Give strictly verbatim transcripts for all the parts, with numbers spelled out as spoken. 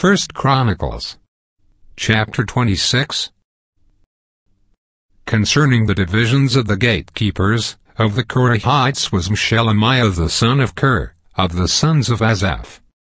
First Chronicles, chapter twenty-six. Concerning the divisions of the gatekeepers, of the Korahites was Meshelemiah the son of Ker, of the sons of Asaph.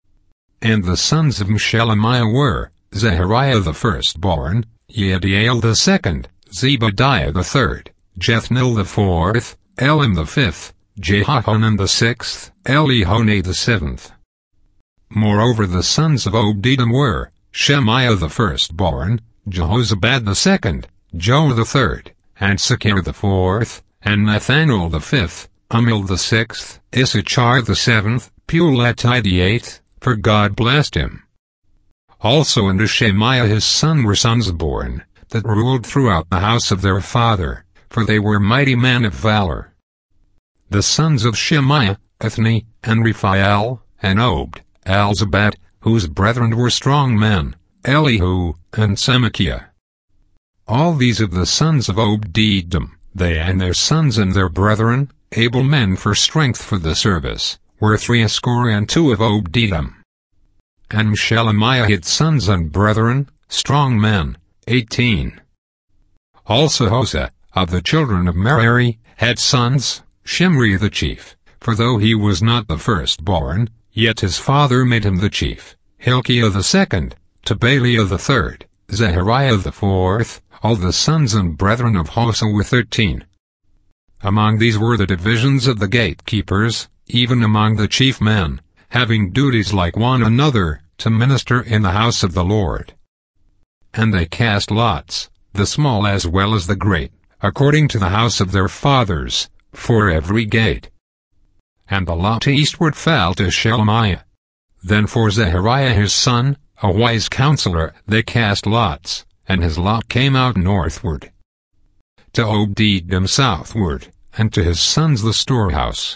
And the sons of Meshelemiah were, Zechariah the firstborn, Yediael the second, Zebadiah the third, Jethnil the fourth, Elim the fifth, Jehohanan the sixth, Elihonai the seventh. Moreover the sons of Obed-Edom were, Shemaiah the firstborn, Jehozabad the second, Joah the third, and Sakir the fourth, and Nathanael the fifth, Amil the sixth, Issachar the seventh, Puleti the eighth, for God blessed him. Also unto Shemaiah his son were sons born, that ruled throughout the house of their father, for they were mighty men of valor. The sons of Shemaiah, Ethni, and Raphael, and Obed, Elzabad, whose brethren were strong men, Elihu, and Semachiah. All these of the sons of Obed-Edom, they and their sons and their brethren, able men for strength for the service, were threescore and two of Obed-Edom. And Meshelemiah had sons and brethren, strong men, eighteen. Also Hosea, of the children of Merari, had sons, Shimri the chief, for though he was not the firstborn, yet his father made him the chief, Hilkiah the second, Tabaliah the third, Zechariah the fourth. All the sons and brethren of Hosea were thirteen. Among these were the divisions of the gatekeepers, even among the chief men, having duties like one another, to minister in the house of the Lord. And they cast lots, the small as well as the great, according to the house of their fathers, for every gate. And the lot eastward fell to Shelemiah. Then for Zechariah his son, a wise counselor, they cast lots, and his lot came out northward. To Obed-Edom southward, and to his sons the storehouse.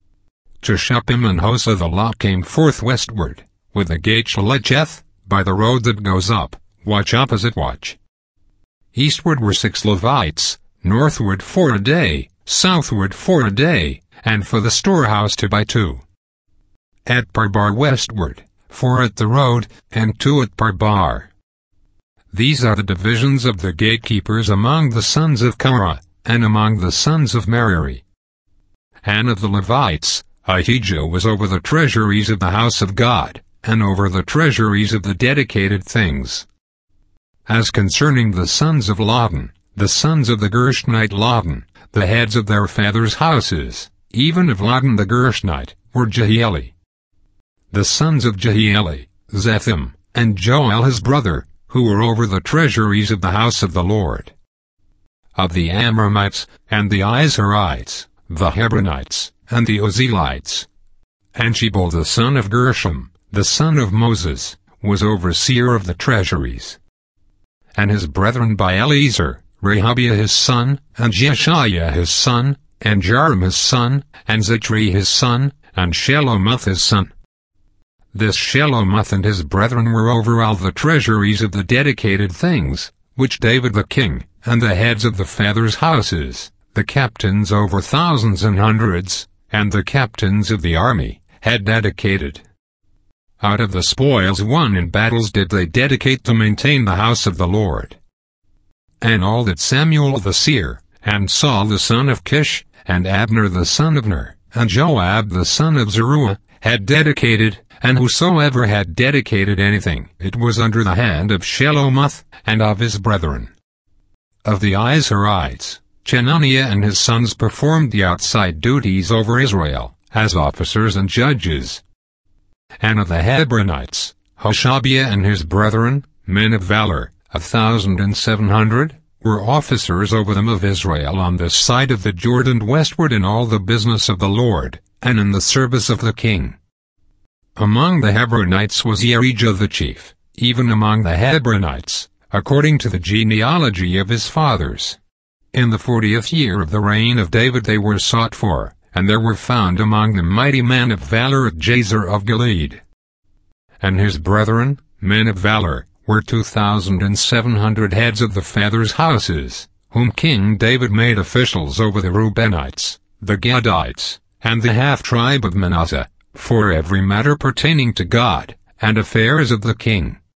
To Shuppim and Hosea the lot came forth westward, with the gate Shalecheth, by the road that goes up, watch opposite watch. Eastward were six Levites, northward four a day, southward four a day, and for the storehouse two by two. At Parbar westward, four at the road, and two at Parbar. These are the divisions of the gatekeepers among the sons of Korah, and among the sons of Merari. And of the Levites, Ahijah was over the treasuries of the house of God, and over the treasuries of the dedicated things. As concerning the sons of Ladan, the sons of the Gershonite Ladan, the heads of their fathers' houses, even of Ladan the Gershonite, were Jehieli. The sons of Jehieli, Zethim, and Joel his brother, who were over the treasuries of the house of the Lord. Of the Amramites, and the Izharites, the Hebronites, and the Ozelites. And Shebal the son of Gershom, the son of Moses, was overseer of the treasuries. And his brethren by Eliezer, Rehabiah his son, and Jeshaiah his son, and Joram his son, and Zechri his son, and Shelomoth his son. This Shelomoth and his brethren were over all the treasuries of the dedicated things, which David the king, and the heads of the fathers' houses, the captains over thousands and hundreds, and the captains of the army, had dedicated. Out of the spoils won in battles did they dedicate to maintain the house of the Lord. And all that Samuel the seer, and Saul the son of Kish, and Abner the son of Ner, and Joab the son of Zeruiah, had dedicated, and whosoever had dedicated anything, it was under the hand of Shelomoth, and of his brethren. Of the Izharites, Chenaniah and his sons performed the outside duties over Israel, as officers and judges. And of the Hebronites, Hashabiah and his brethren, men of valor, a thousand and seven hundred, were officers over them of Israel on this side of the Jordan westward in all the business of the Lord, and in the service of the king. Among the Hebronites was Yerijah the chief, even among the Hebronites, according to the genealogy of his fathers. In the fortieth year of the reign of David they were sought for, and there were found among them mighty men of valor at Jazer of Gilead. And his brethren, men of valor, were two thousand and seven hundred heads of the fathers' houses, whom King David made officials over the Reubenites, the Gadites, and the half-tribe of Manasseh, for every matter pertaining to God, and affairs of the king.